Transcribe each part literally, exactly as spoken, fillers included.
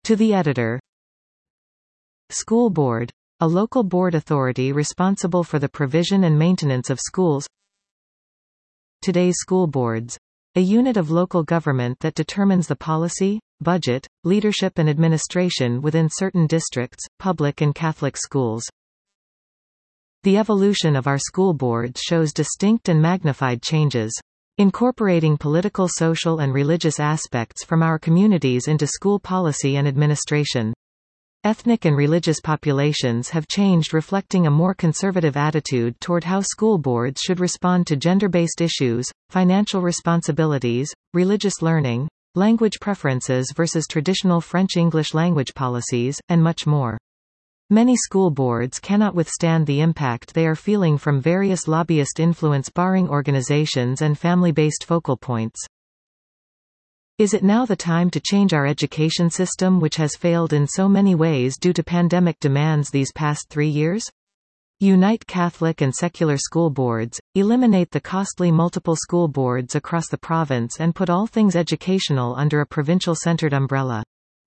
To the editor. School Board. A local board authority responsible for the provision and maintenance of schools. Today's school boards. A unit of local government that determines the policy, budget, leadership and administration within certain districts, public and Catholic schools. The evolution of our school boards shows distinct and magnified changes, incorporating political, social and religious aspects from our communities into school policy and administration. Ethnic and religious populations have changed, reflecting a more conservative attitude toward how school boards should respond to gender-based issues, financial responsibilities, religious learning, language preferences versus traditional French-English language policies, and much more. Many school boards cannot withstand the impact they are feeling from various lobbyist influence barring organizations and family-based focal points. Is it now the time to change our education system, which has failed in so many ways due to pandemic demands these past three years? Unite Catholic and secular school boards, eliminate the costly multiple school boards across the province and put all things educational under a provincial-centered umbrella.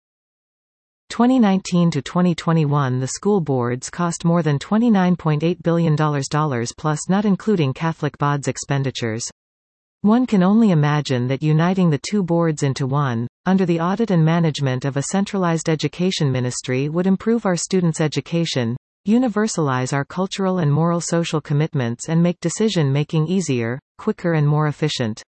twenty nineteen to twenty twenty-one The school boards cost more than twenty-nine point eight billion dollars plus, not including Catholic B O Ds expenditures. One can only imagine that uniting the two boards into one, under the audit and management of a centralized education ministry, would improve our students' education, universalize our cultural and moral social commitments and make decision-making easier, quicker and more efficient.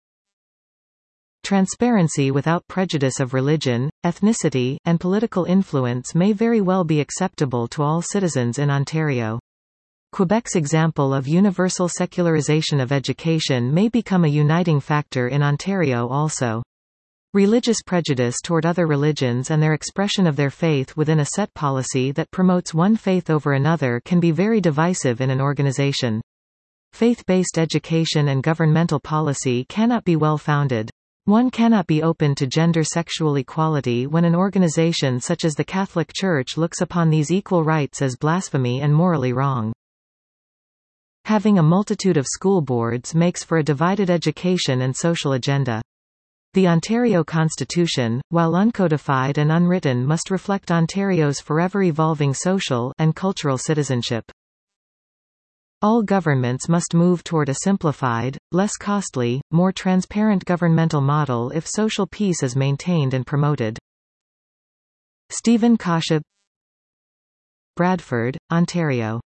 Transparency without prejudice of religion, ethnicity, and political influence may very well be acceptable to all citizens in Ontario. Quebec's example of universal secularization of education may become a uniting factor in Ontario also. Religious prejudice toward other religions and their expression of their faith within a set policy that promotes one faith over another can be very divisive in an organization. Faith-based education and governmental policy cannot be well-founded. One cannot be open to gender sexual equality when an organization such as the Catholic Church looks upon these equal rights as blasphemy and morally wrong. Having a multitude of school boards makes for a divided education and social agenda. The Ontario Constitution, while uncodified and unwritten, must reflect Ontario's forever evolving social and cultural citizenship. All governments must move toward a simplified, less costly, more transparent governmental model if social peace is maintained and promoted. Stephen Kasha, Bradford, Ontario.